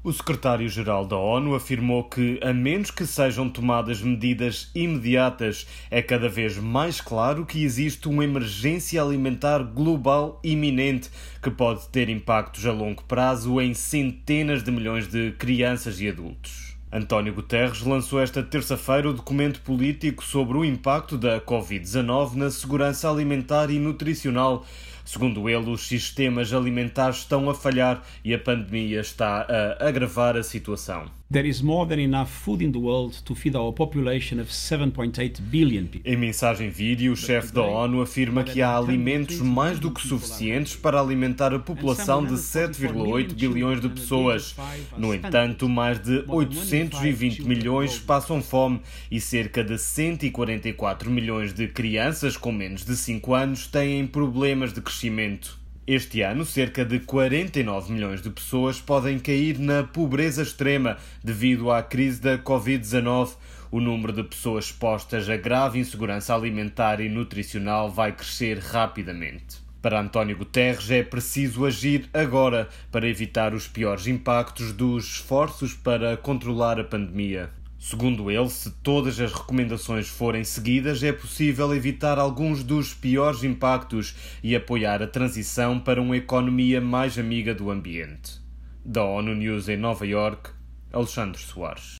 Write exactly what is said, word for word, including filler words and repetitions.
O secretário-geral da ONU afirmou que, a menos que sejam tomadas medidas imediatas, é cada vez mais claro que existe uma emergência alimentar global iminente que pode ter impactos a longo prazo em centenas de milhões de crianças e adultos. António Guterres lançou esta terça-feira o documento político sobre o impacto da covid dezanove na segurança alimentar e nutricional. Segundo ele, os sistemas alimentares estão a falhar e a pandemia está a agravar a situação. There is more than enough food in the world to feed our population of seven point eight billion people. Em mensagem vídeo, o chefe da ONU afirma que há alimentos mais do que suficientes para alimentar a população de sete vírgula oito bilhões de pessoas. No entanto, mais de oitocentos e vinte milhões passam fome e cerca de cento e quarenta e quatro milhões de crianças com menos de cinco anos têm problemas de crescimento. Este ano, cerca de quarenta e nove milhões de pessoas podem cair na pobreza extrema devido à crise da covid dezanove. O número de pessoas expostas a grave insegurança alimentar e nutricional vai crescer rapidamente. Para António Guterres, é preciso agir agora para evitar os piores impactos dos esforços para controlar a pandemia. Segundo ele, se todas as recomendações forem seguidas, é possível evitar alguns dos piores impactos e apoiar a transição para uma economia mais amiga do ambiente. Da ONU News em Nova Iorque, Alexandre Soares.